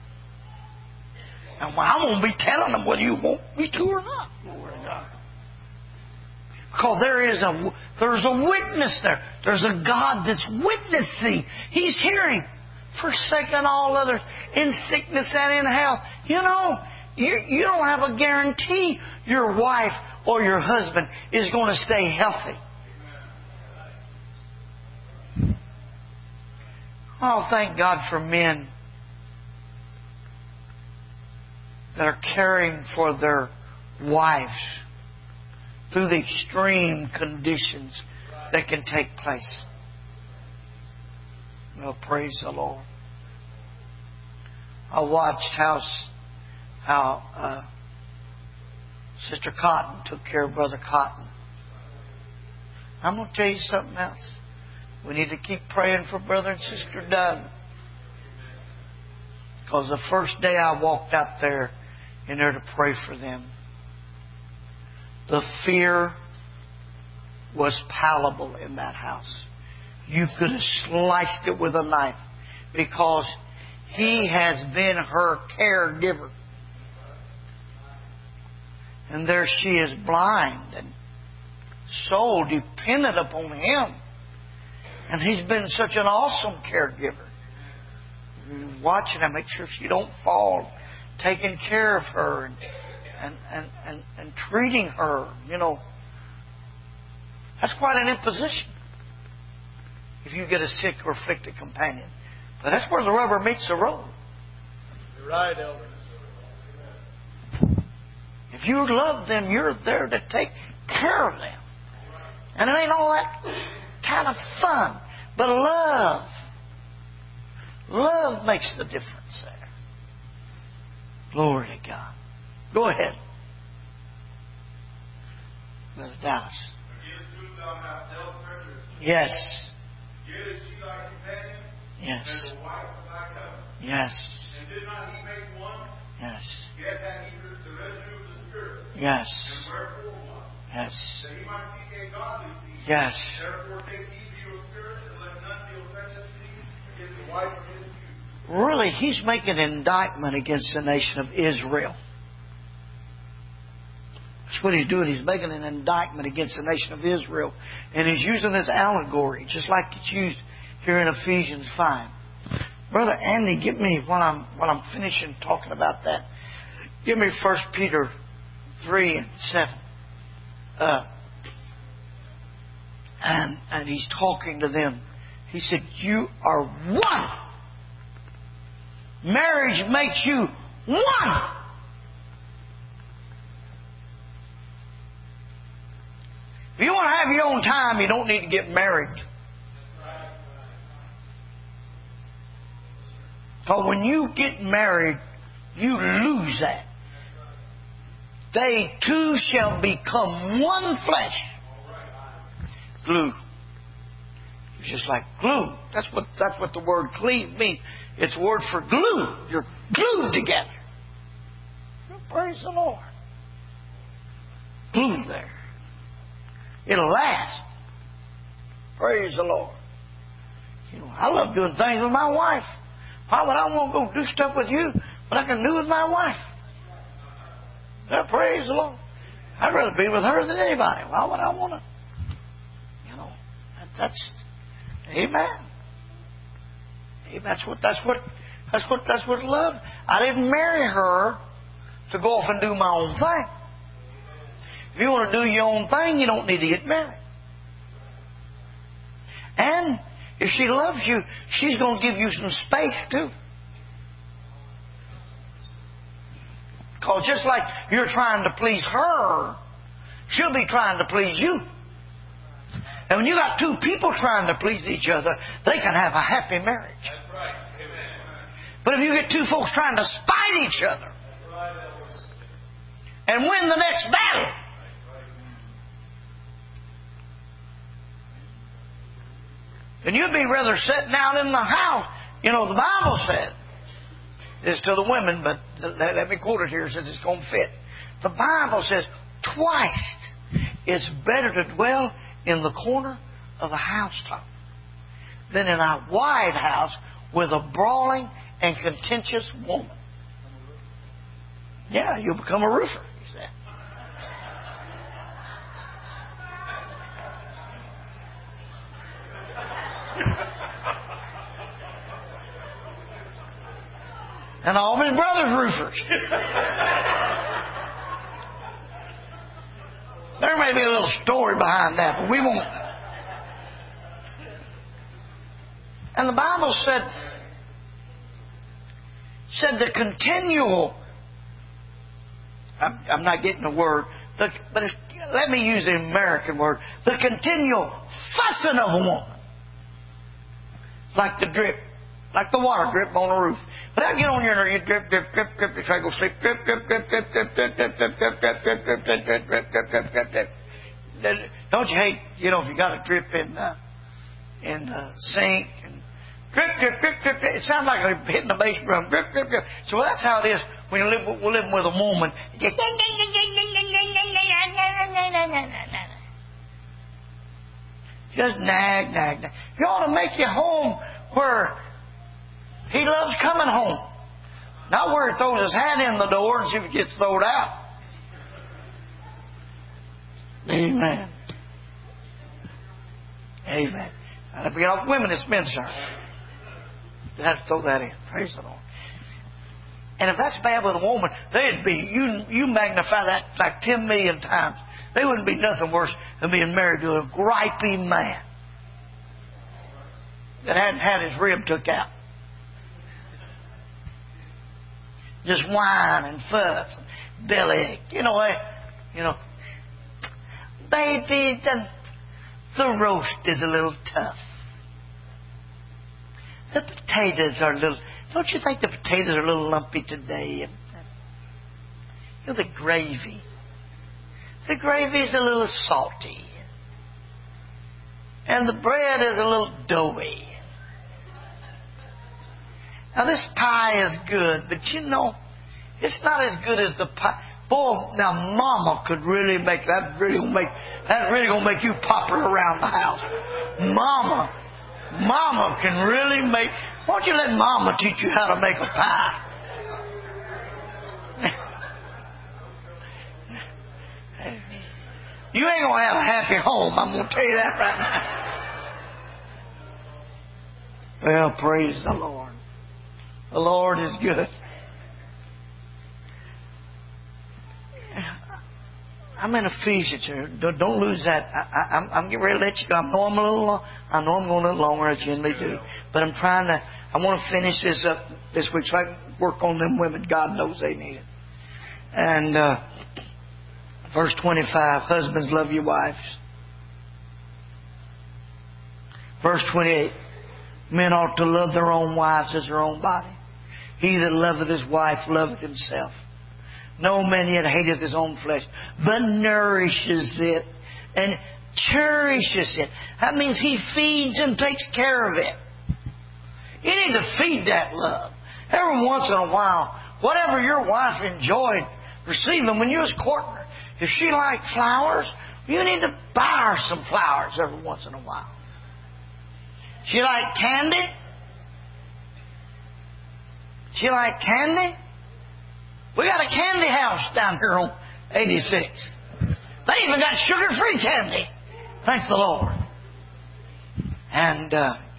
And I'm going to be telling them whether you want me to or not. Lord God. Because there's a witness there. There's a God that's witnessing. He's hearing. Forsaken all others in sickness and in health. You know, you don't have a guarantee your wife or your husband is going to stay healthy. Oh, thank God for men that are caring for their wives through the extreme conditions that can take place. Well, praise the Lord. I watched how Sister Cotton took care of Brother Cotton. I'm going to tell you something else. We need to keep praying for Brother and Sister Dunn. Because the first day I walked out there in there to pray for them. The fear was palatable in that house. You could have sliced it with a knife because he has been her caregiver. And there she is, blind and so dependent upon him. And he's been such an awesome caregiver. Watching her, make sure she don't fall, taking care of her and treating her, you know. That's quite an imposition if you get a sick or afflicted companion. But that's where the rubber meets the road. You're right, Elder. If you love them, you're there to take care of them. And it ain't all that kind of fun. But love makes the difference there. Glory to God. Go ahead. Brother Dallas. Yes. Yes. Yes. And did not he make one? Yes. Yet had he the residue of the Spirit. Yes. And wherefore one? Yes. That he might seek a godly seed. Yes. Therefore take heed to your spirit, and let none deal such a seed against the wife of his youth. Really, he's making an indictment against the nation of Israel. That's what he's doing. He's making an indictment against the nation of Israel. And he's using this allegory, just like it's used here in Ephesians 5. Brother Andy, give me, while I'm finishing talking about that, give me 1 Peter 3 and 7. And he's talking to them. He said, you are one. Marriage makes you one. If you want to have your own time, you don't need to get married. But when you get married, you lose that. They two shall become one flesh. Glue. It's just like glue. That's what the word cleave means. It's a word for glue. You're glued together. Praise the Lord. Glued there. It'll last. Praise the Lord. You know, I love doing things with my wife. Why would I want to go do stuff with you what I can do with my wife? Yeah, praise the Lord. I'd rather be with her than anybody. Why would I want to? You know, that's amen. That's what love. I didn't marry her to go off and do my own thing. If you want to do your own thing, you don't need to get married. And if she loves you, she's going to give you some space too. Because just like you're trying to please her, she'll be trying to please you. And when you got two people trying to please each other, they can have a happy marriage. That's right. Amen. But if you get two folks trying to spite each other and win the next battle, then you'd be rather sitting out in the house. You know, the Bible said, this to the women, but let me quote it here since it's going to fit. The Bible says, twice it's better to dwell in the corner of a housetop than in a wide house with a brawling and contentious woman. Yeah, you'll become a roofer, he said. And all of his brothers roofers. There may be a little story behind that, but we won't. And the Bible said the continual, I'm not getting the word, but let me use the American word, the continual fussing of a woman. Like the drip, like the water drip on a roof. But I get on your nerve, you drip, drip, drip, drip, you try to go sleep, drip, drip, drip, drip, drip, drip, drip, drip, drip, drip, drip, drip, drip, drip, drip, drip, drip, drip. Don't you hate, you know, if you got a drip in the sink and drip, drip, drip, drip, drip. It sounds like hitting the bass drum, drip, drip, drip. So that's how it is when we're living with a woman, just nag. You ought to make your home where he loves coming home. Not where he throws his hand in the door and see if it gets thrown out. Amen. Amen. And if we get off women, it's men's turn. You have to throw that in. Praise the Lord. And if that's bad with a woman, they'd be, you magnify that like 10 million times. They wouldn't be nothing worse than being married to a griping man that hadn't had his rib took out. Just whine and fuss and bellyache. Baby, the roast is a little tough. The potatoes are a little... Don't you think the potatoes are a little lumpy today? The gravy. The gravy is a little salty. And the bread is a little doughy. Now this pie is good, but it's not as good as the pie. Boy, now Mama could really make that. Really gonna make you popular around the house. Mama can really make. Why don't you let Mama teach you how to make a pie? You ain't gonna have a happy home. I'm gonna tell you that right now. Well, praise the Lord. The Lord is good. I'm in Ephesians here. Don't lose that. I'm getting ready to let you go. I know I'm going a little longer as I generally do. But I want to finish this up this week so I can work on them women. God knows they need it. And verse 25, husbands, love your wives. Verse 28, men ought to love their own wives as their own body. He that loveth his wife loveth himself. No man yet hateth his own flesh, but nourishes it and cherishes it. That means he feeds and takes care of it. You need to feed that love. Every once in a while, whatever your wife enjoyed receiving when you was courting her, if she liked flowers, you need to buy her some flowers every once in a while. She liked candy? She liked candy? We got a candy house down here on 86. They even got sugar-free candy. Thank the Lord. And,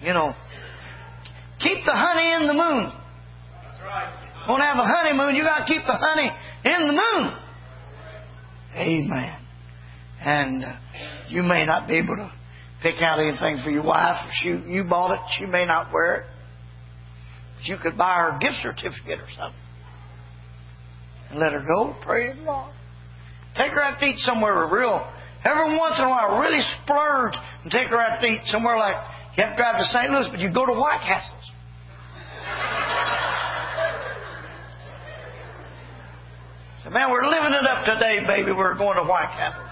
keep the honey in the moon. That's right. Want to have a honeymoon, you got to keep the honey in the moon. Amen. And you may not be able to pick out anything for your wife. If you bought it, she may not wear it. But you could buy her a gift certificate or something. And let her go. Praise the Lord. Take her out to eat somewhere every once in a while, really splurge and take her out to eat somewhere like, you have to drive to St. Louis, but you go to White Castles. So, man, we're living it up today, baby. We're going to White Castles.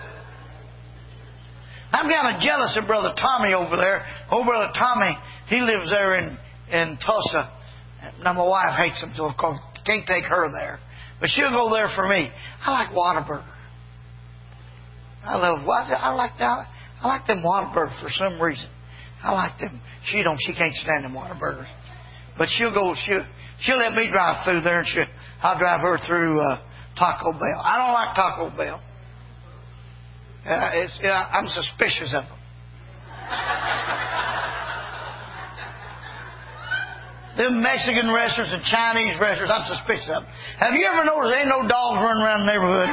I'm kind of jealous of Brother Tommy over there. Oh, Brother Tommy, he lives there in Tulsa. Now, my wife hates him, so can't take her there. But she'll go there for me. I like Whataburger. I like them Whataburgers for some reason. I like them. She can't stand them Whataburgers. But she'll let me drive through there, and I'll drive her through Taco Bell. I don't like Taco Bell. I'm suspicious of them. Them Mexican restaurants and Chinese restaurants, I'm suspicious of them. Have you ever noticed there ain't no dogs running around the neighborhood?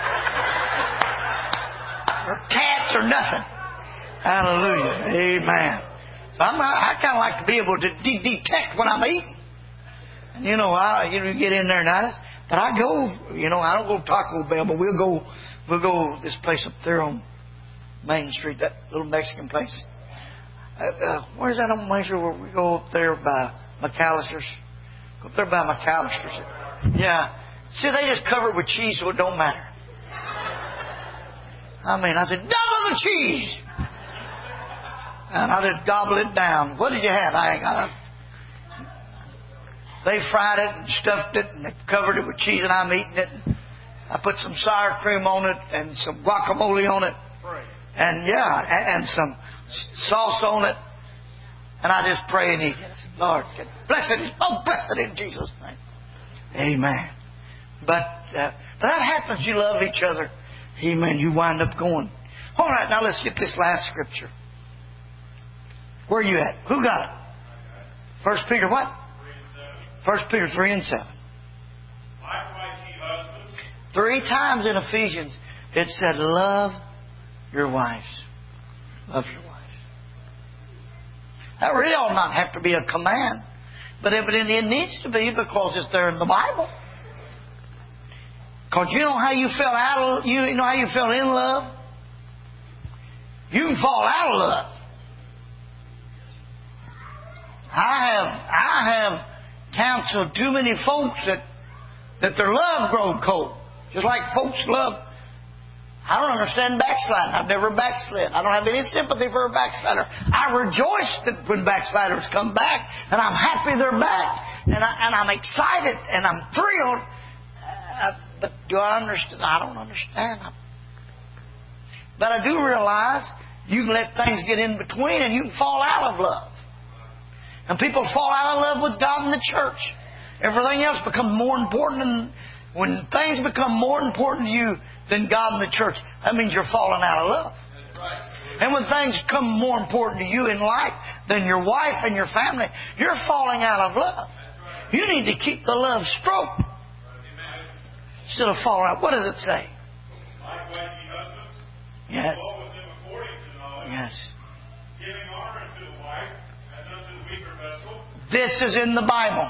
Or cats or nothing. Hallelujah. Amen. So I kind of like to be able to detect when I'm eating. And you get in there and but I go, I don't go to Taco Bell, but we'll go this place up there on Main Street, that little Mexican place. Where's that on Main Street where we go up there by McAllister's? Go up there by McAllister's. Yeah. See, they just cover it with cheese so it don't matter. I said, double the cheese! And I just gobble it down. What did you have? I ain't got They fried it and stuffed it and they covered it with cheese and I'm eating it. And I put some sour cream on it and some guacamole on it. And and some sauce on it. And I just pray and eat it. Lord, bless it in Jesus' name. Amen. But that happens. You love each other. Amen. You wind up going. All right, now let's get this last scripture. Where are you at? Who got it? 1 Peter what? 1 Peter 3 and 7. Likewise, ye husbands. 3 times in Ephesians it said, love your wives. Love your wives. That really ought not have to be a command. But evidently it needs to be because it's there in the Bible. Because you know how you fell you know how you fell in love? You can fall out of love. I have counseled too many folks that their love grow cold. Just like folks love. I don't understand backsliding. I've never backslid. I don't have any sympathy for a backslider. I rejoice that when backsliders come back, and I'm happy they're back, and I'm excited and I'm thrilled. But do I understand? I don't understand. But I do realize you can let things get in between, and you can fall out of love. And people fall out of love with God and the church. Everything else becomes more important. And when things become more important to you than God and the church, that means you're falling out of love. That's right. And when things become more important to you in life than your wife and your family, you're falling out of love. Right. You need to keep the love stroked. Amen. Instead of falling out. What does it say? Likewise, ye husbands. Yes. Walk with them according to knowledge. Yes. Giving honor unto the wife as unto the weaker vessel. This is in the Bible.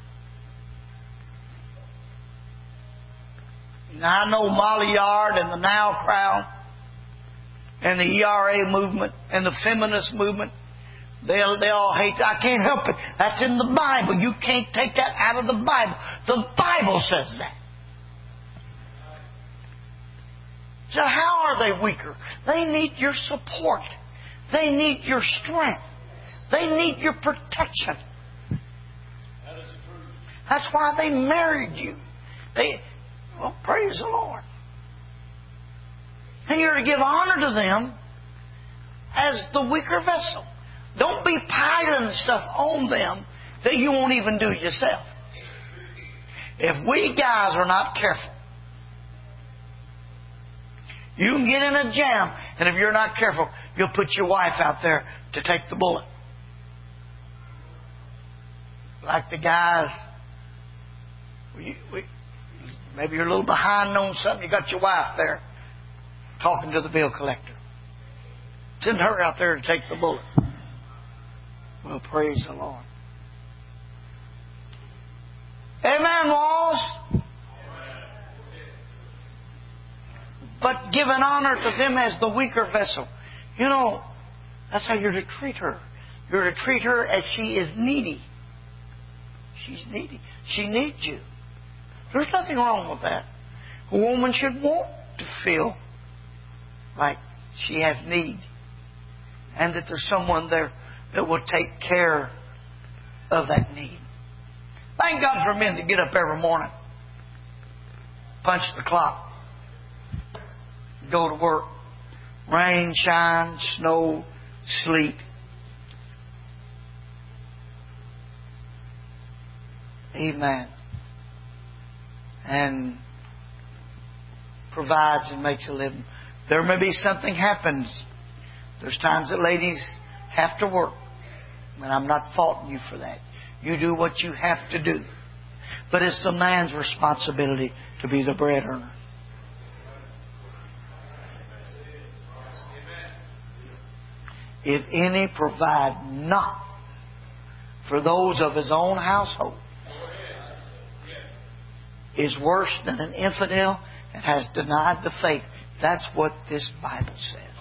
Now I know Molly Yard and the Now crowd and the ERA movement and the feminist movement, they all hate. I can't help it. That's in the Bible. You can't take that out of the Bible. The Bible says that. So how are they weaker? They need your support. They need your strength. They need your protection. That is the truth. That's why they married you. Well, praise the Lord. And you're to give honor to them as the weaker vessel. Don't be piling stuff on them that you won't even do yourself. If we guys are not careful, you can get in a jam, and if you're not careful, you'll put your wife out there to take the bullet. Like the guys, maybe you're a little behind on something. You got your wife there talking to the bill collector. Send her out there to take the bullet. Well, praise the Lord. Amen, Walls. But giving honor to them as the weaker vessel. You know, that's how you're to treat her. You're to treat her as she is needy. She's needy. She needs you. There's nothing wrong with that. A woman should want to feel like she has need. And that there's someone there that will take care of that need. Thank God for men to get up every morning, punch the clock, go to work. Rain, shine, snow, sleet. Amen. And provides and makes a living. There may be something happens. There's times that ladies have to work. And I'm not faulting you for that. You do what you have to do. But it's the man's responsibility to be the bread earner. If any provide not for those of his own household, is worse than an infidel and has denied the faith. That's what this Bible says.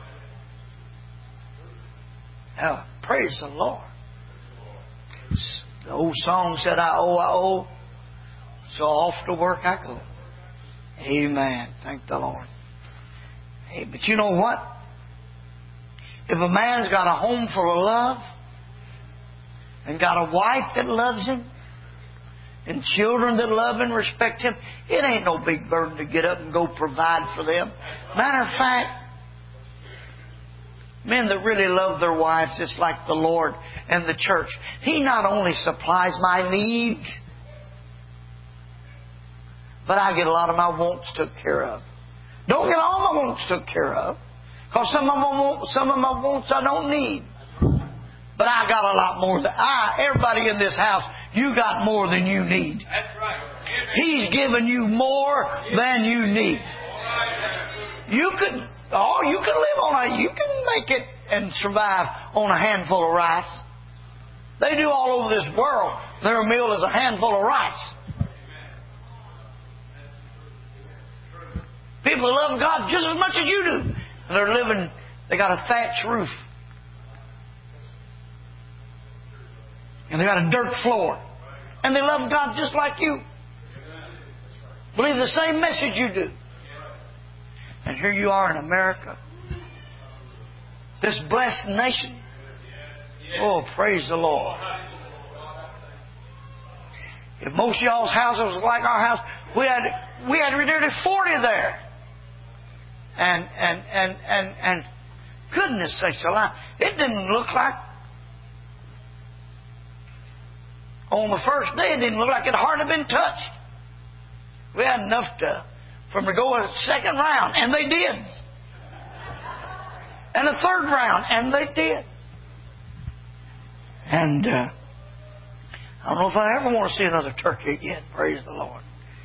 Now, praise the Lord. The old song said, I owe, so off to work I go. Amen. Thank the Lord. Hey, but you know what? If a man's got a home full of love and got a wife that loves him, and children that love and respect Him, it ain't no big burden to get up and go provide for them. Matter of fact, men that really love their wives, it's like the Lord and the church. He not only supplies my needs, but I get a lot of my wants took care of. Don't get all my wants took care of, because some of my wants I don't need. But I got a lot more than everybody in this house. You got more than you need. That's right. He's given you more than you need. You can live on you can make it and survive on a handful of rice. They do all over this world. Their meal is a handful of rice. People that love God just as much as you do. And they got a thatched roof. And they got a dirt floor. And they love God just like you. Believe the same message you do. And here you are in America. This blessed nation. Oh, praise the Lord. If most of y'all's houses was like our house, we had nearly 40 there. And goodness sakes alive, it didn't look like, on the first day, it didn't look like it hardly been touched. We had enough for them to go a second round, and they did. And a third round, and they did. And I don't know if I ever want to see another turkey again. Praise the Lord.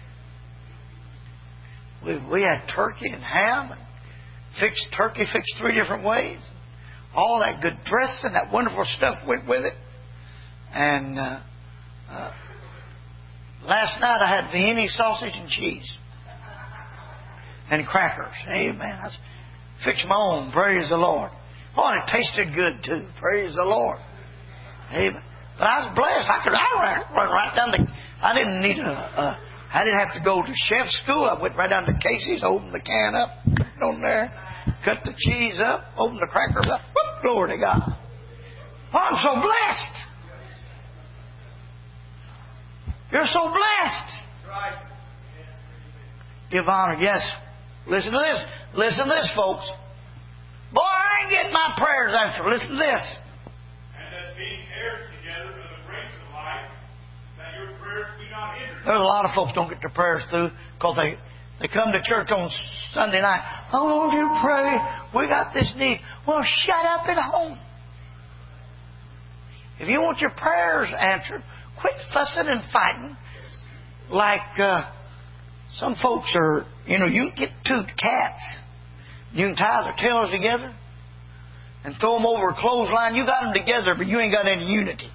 We had turkey and ham, and fixed 3 different ways. All that good dressing, that wonderful stuff went with it. And last night I had Vienna sausage and cheese and crackers. Amen. I fixed my own. Praise the Lord. Oh, and it tasted good too. Praise the Lord. Amen. But I was blessed. I run right down to. I didn't need I didn't have to go to chef school. I went right down to Casey's, opened the can up, put it on there, cut the cheese up, opened the crackers up. Whoop, glory to God. Oh, I'm so blessed. You're so blessed. Right. Give honor. Yes. Listen to this. Listen to this, folks. Boy, I ain't getting my prayers answered. Listen to this. And that being heirs together of the grace of life, that your prayers be not hindered. There's a lot of folks don't get their prayers through because they come to church on Sunday night. I want you to pray. We got this need. Well, shut up at home. If you want your prayers answered, quit fussing and fighting like some folks are. You can get 2 cats. You can tie their tails together and throw them over a clothesline. You got them together, but you ain't got any unity.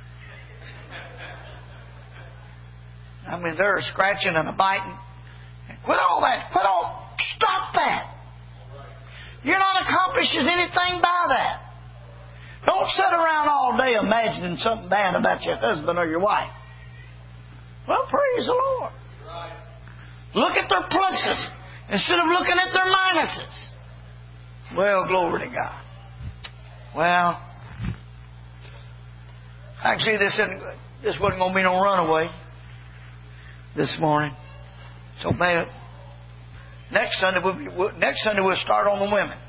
I mean, they're scratching and a biting. Quit all that. Stop that. You're not accomplishing anything by that. Don't sit around all day imagining something bad about your husband or your wife. Well, praise the Lord. Look at their pluses instead of looking at their minuses. Well, glory to God. Well, actually, this wasn't going to be no runaway this morning. So maybe next Sunday we'll start on the women.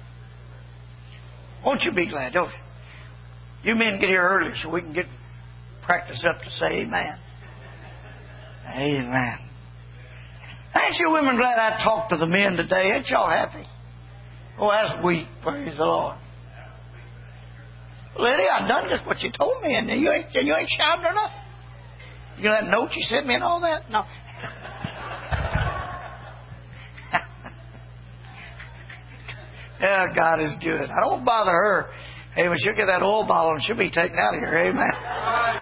Won't you be glad, don't you? You men get here early so we can get practice up to say amen. Amen. Ain't you women glad I talked to the men today? Ain't y'all happy? Oh, that's weak. Praise the Lord. Lady, I done just what you told me, and you ain't shouting or nothing. You know that note you sent me and all that? No. Yeah, God is good. I don't bother her. Hey, when she'll get that oil bottle and she'll be taken out of here. Amen.